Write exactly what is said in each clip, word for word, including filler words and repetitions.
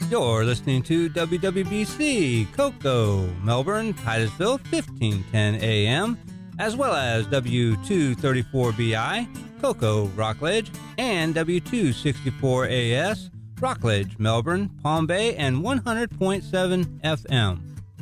You're listening to W W B C, Cocoa, Melbourne, Titusville, fifteen ten A M, as well as W two thirty-four B I, Cocoa, Rockledge, and W two sixty-four A S, Rockledge, Melbourne, Palm Bay, and one hundred point seven F M.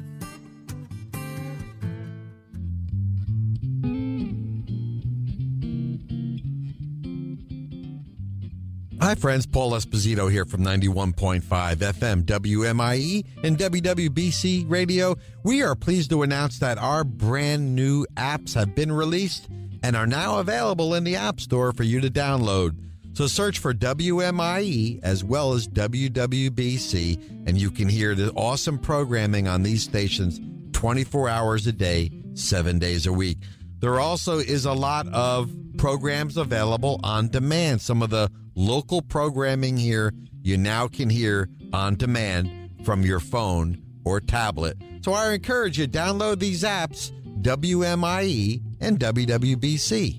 Hi friends, Paul Esposito here from ninety-one point five F M W M I E and W W B C Radio. We are pleased to announce that our brand new apps have been released and are now available in the App Store for you to download. So search for W M I E as well as W W B C, and you can hear the awesome programming on these stations twenty-four hours a day, seven days a week. There also is a lot of programs available on demand. Some of the local programming here you now can hear on demand from your phone or tablet. So I encourage you, download these apps, W M I E and W W B C.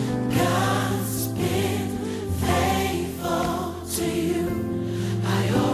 I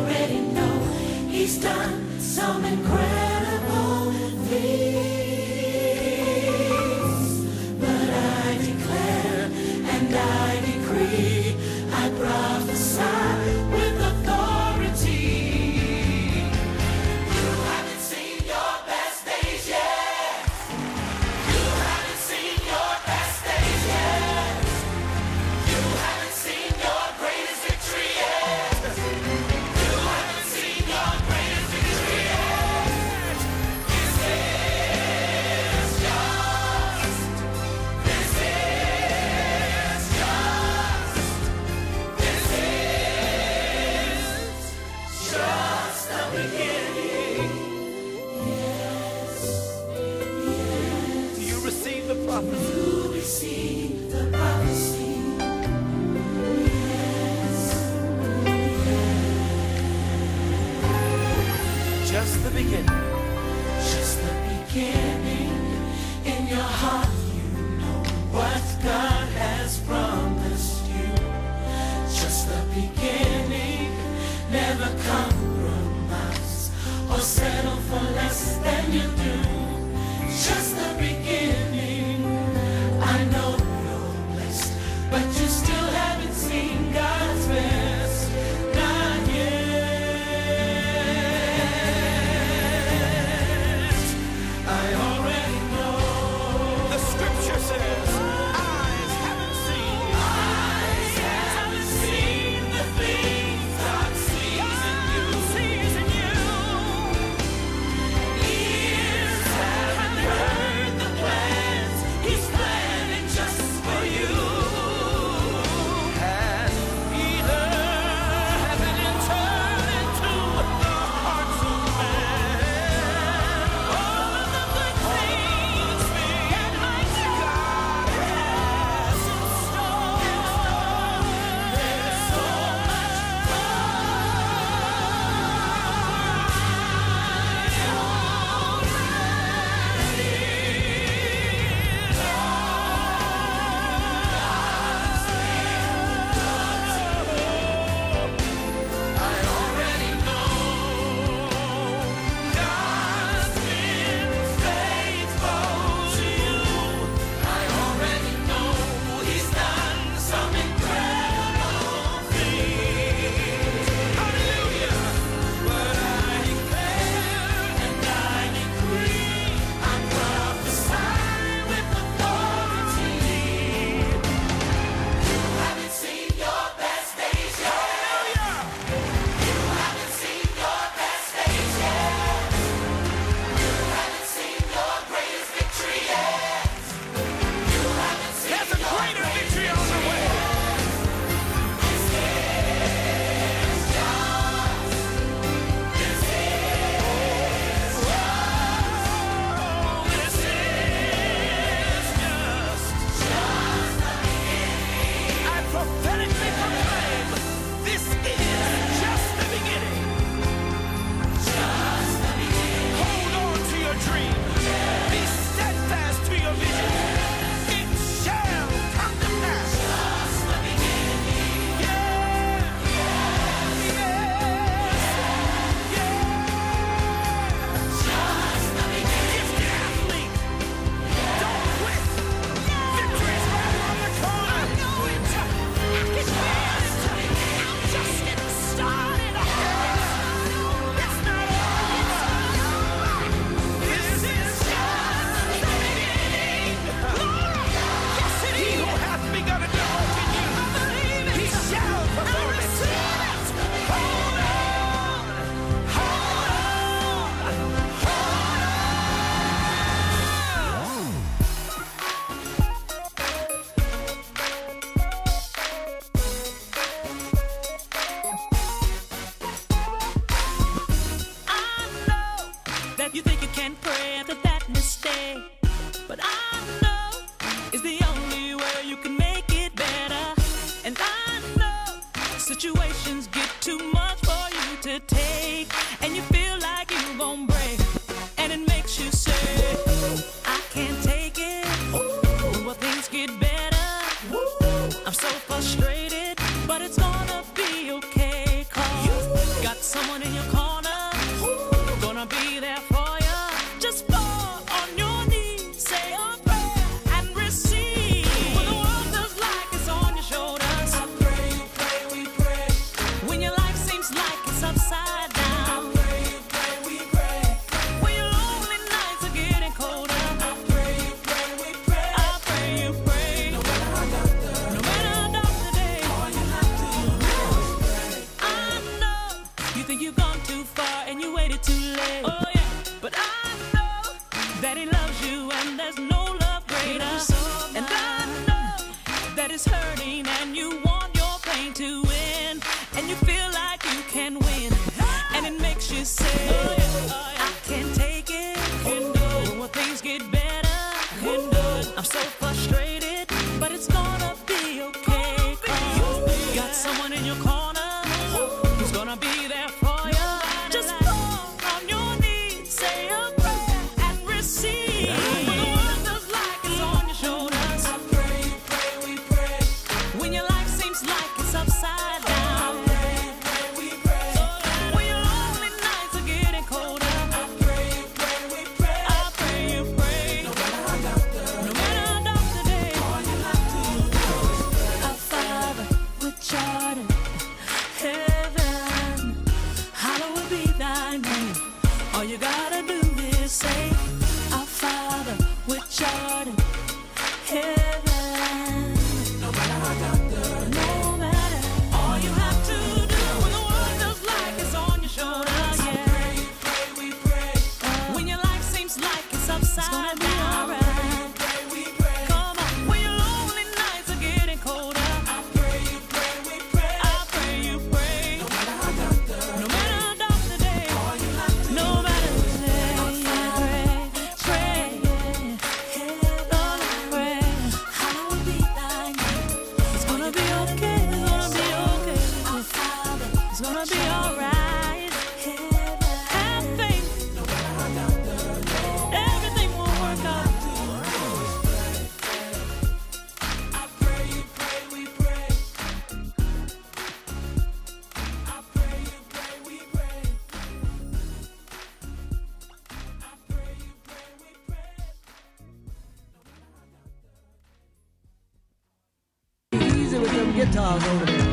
Guitars over there.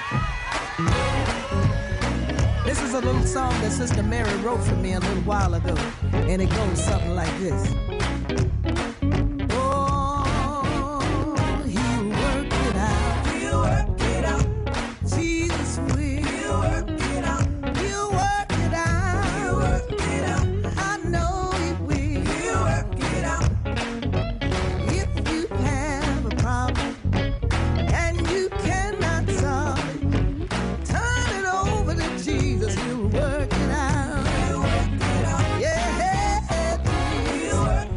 This is a little song that Sister Mary wrote for me a little while ago, and it goes something like this. Oh, he'll work it out. He'll work it out. Jesus will. He'll work it out. He'll work it out. He'll work it out. I know he will. He'll work it out. If you have a problem and you cannot solve it, turn it over to Jesus. He'll work it out. He'll work it out. Yeah, he'll work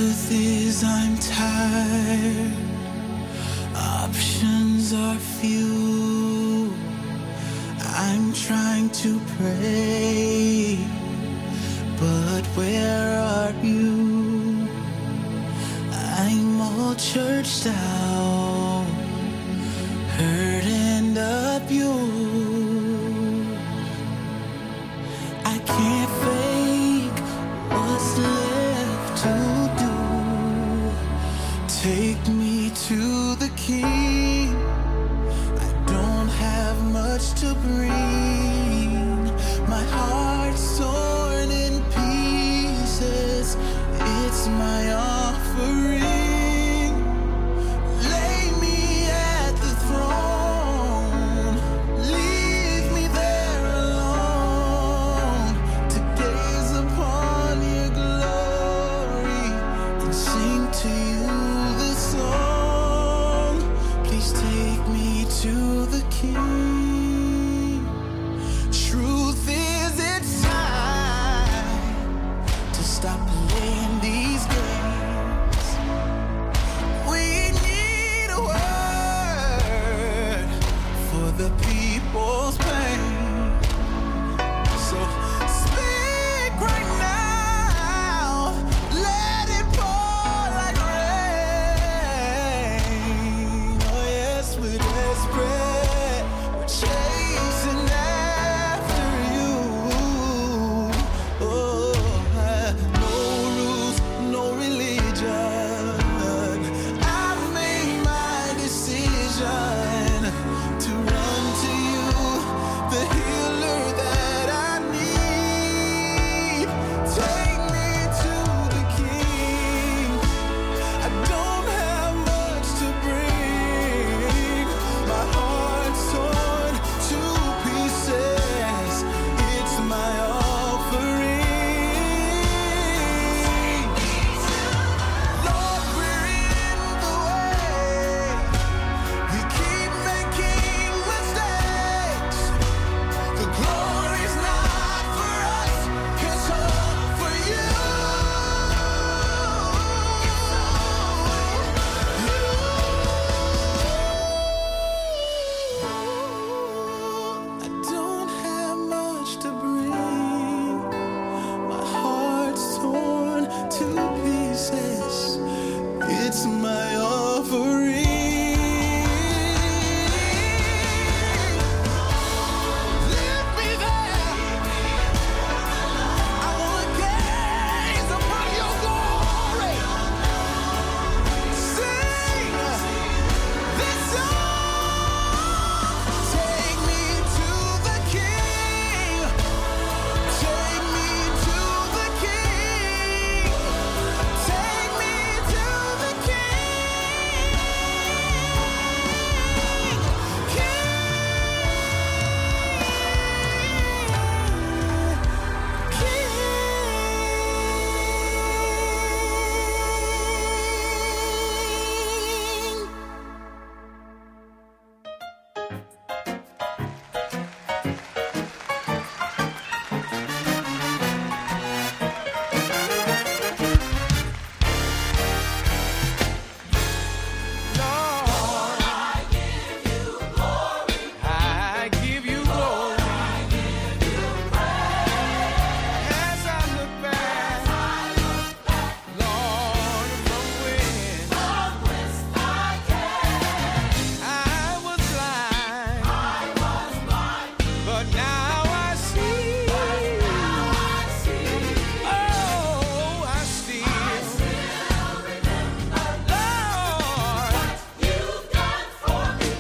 Truth is I'm tired. Options are few. I'm trying to pray, but where are you? I'm all churched out, hurt and abused. I can't fake what's left to do. Take me to the King. I don't have much to bring. My heart's torn in pieces. It's my offering. Lay me at the throne. Leave me there alone to gaze upon your glory and sing to you this song. Please take me to the King. Truth is, it's time to stop playing these games. We need a word for the people's pain. So speak right now, let it pour like rain. Oh yes, we're desperate, we're chasing after you. Oh, no rules, no religion. I've made my decision to run to you, the healer that I need. Take me to the King. I don't have much to bring. My heart's torn to pieces. It's my offering. Lord, we're in the way. We keep making mistakes. The glory's not for us, it's all for you. I don't have much to bring. My heart's torn to pieces. It's my offering. Leave me there. I wanna gaze upon your glory. Sing this song. Take me to the King. Take me to the King. Take me to the King. King. Lord, I give you glory. I give you glory. I give you praise. As I look back, Lord, from whence I came. I was blind. I was blind. But now I see. Now I see. Oh, I still remember, Lord, you've done for me.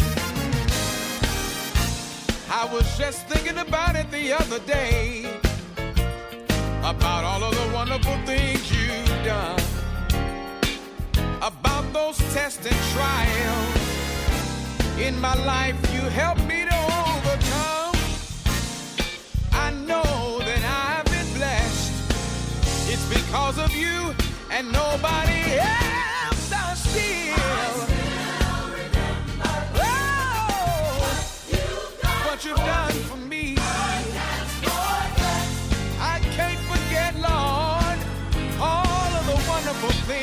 I was just thinking about it the other day, about all of the wonderful things you've done, about those tests and trials in my life you helped me to overcome. I know that I've been blessed. It's because of you and nobody else. I still oh, what you've done for me. I can't forget, Lord, all of the wonderful things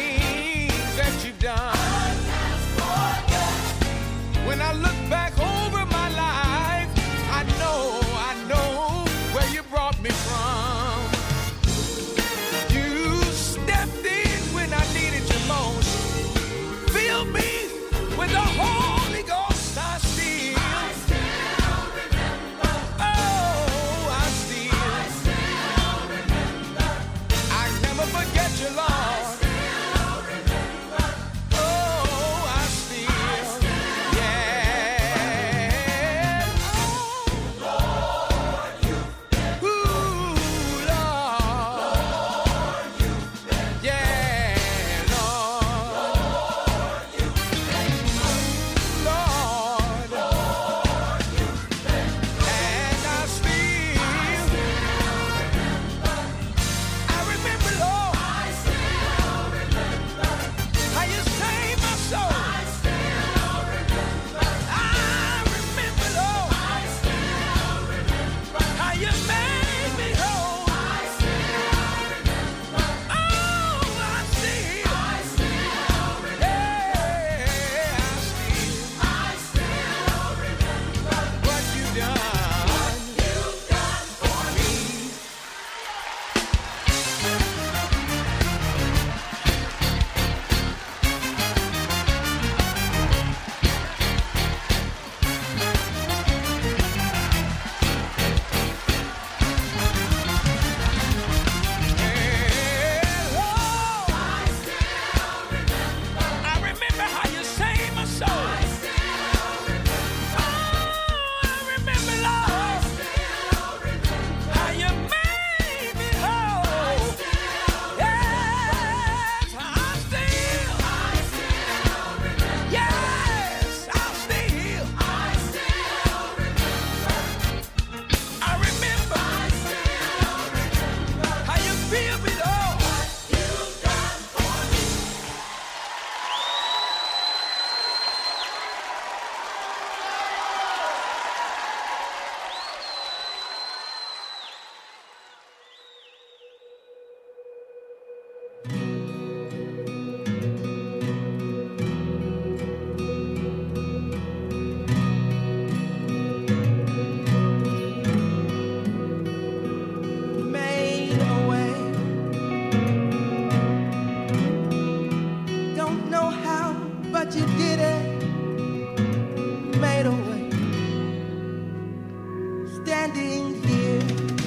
standing here,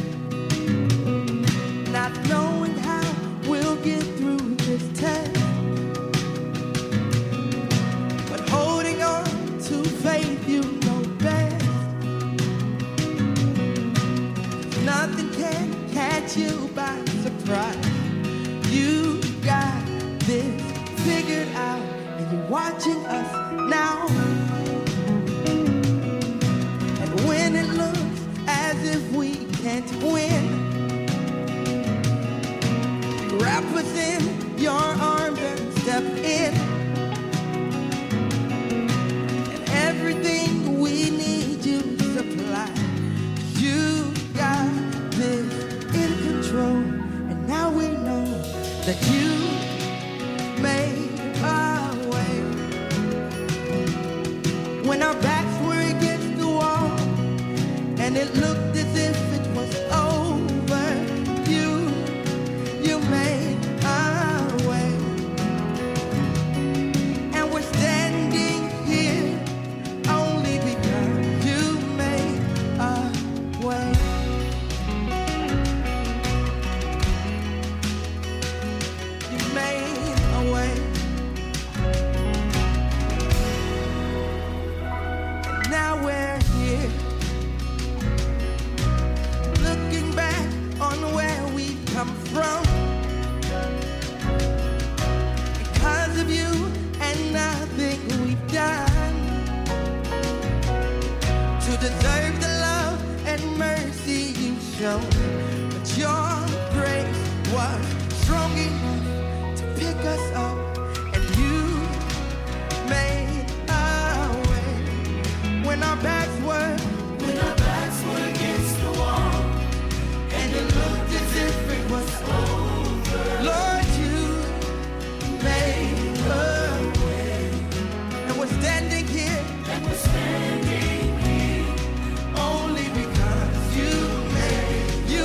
not knowing how we'll get through this test, but holding on to faith you know best. Nothing can catch you by surprise. You got this figured out, and you're watching us now. And when it looks as if we can't win, you wrap us in your arms and step in. And everything we need you supply. You got this in control, and now we know that you made our way. When our backs were against the wall and it looked as if it was over, you, you made our way. And we're standing here only because you made our way. You made a way. And now we're here, looking back on where we come from. Because of you and nothing we've done to deserve the love and mercy you show. But your grace was strong enough to pick us up, and you made our way. When our backs were, when our backs were against the wall, and it looked as if it was over, Lord, you made a way. And we're standing here, and we're standing here only because you made, you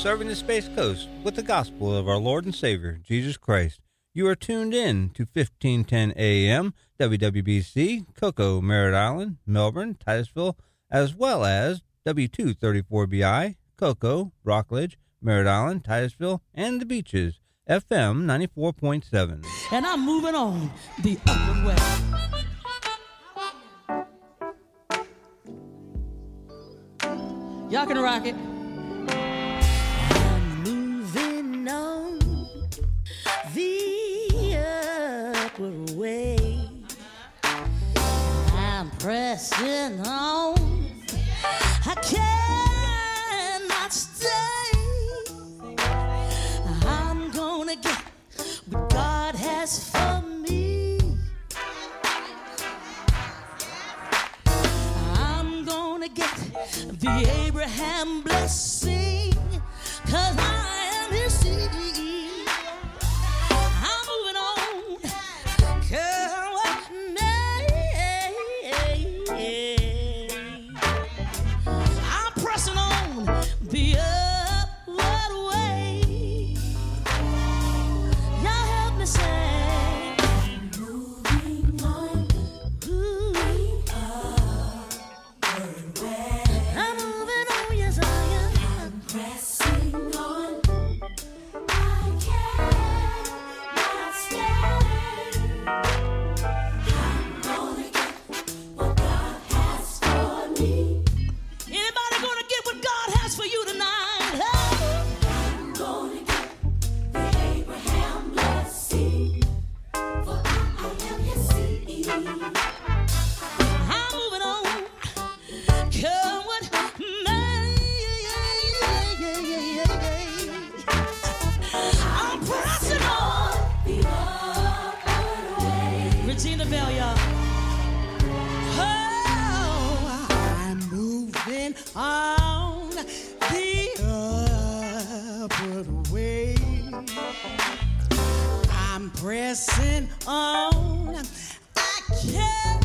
serving the Space Coast with the gospel of our Lord and Savior, Jesus Christ. You are tuned in to fifteen ten A M, W W B C, Cocoa, Merritt Island, Melbourne, Titusville, as well as W two thirty-four B I, Cocoa, Rockledge, Merritt Island, Titusville, and the Beaches, F M ninety-four point seven. And I'm moving on the upward way. Y'all can rock it. I'm moving on the upward way. I'm pressing on. I cannot stay. I'm gonna get what God has for me. I'm gonna get the Abraham blessing, 'cause I am his seed. I'm moving on, 'cause what may. I'm pressing on the upward way. Y'all help me say, moving on. Ooh. I'm moving on, yes I am. I'm pressing on. I cannot stay. I'm gonna get what God has for me. Anybody gonna get what God has for you tonight? Oh. I'm gonna get the Abraham blessing, for I am his seed. I'm moving on. Come what may. I'm pressing on the upward way. Regina Bell, y'all. Oh, I'm moving on the upward way. I'm pressing on. I can't